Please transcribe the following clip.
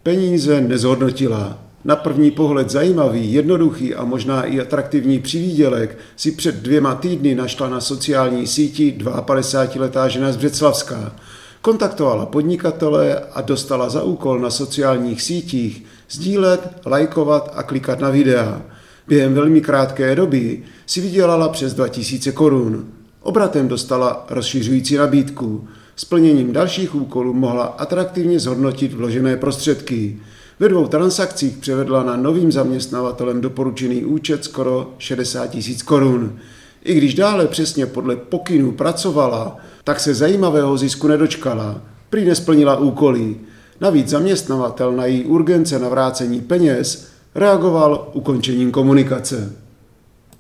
Peníze nezhodnotila. Na první pohled zajímavý, jednoduchý a možná i atraktivní přivídělek si před 2 týdny našla na sociální síti 52letá žena z Břeclavska. Kontaktovala podnikatele a dostala za úkol na sociálních sítích sdílet, lajkovat a klikat na videa. Během velmi krátké doby si vydělala přes 2000 korun. Obratem dostala rozšiřující nabídku. Splněním dalších úkolů mohla atraktivně zhodnotit vložené prostředky. Ve 2 transakcích převedla na novým zaměstnavatelem doporučený účet skoro 60 000 korun. I když dále přesně podle pokynů pracovala, tak se zajímavého zisku nedočkala. Prý nesplnila úkoly. Navíc zaměstnavatel na její urgence na vrácení peněz reagoval ukončením komunikace.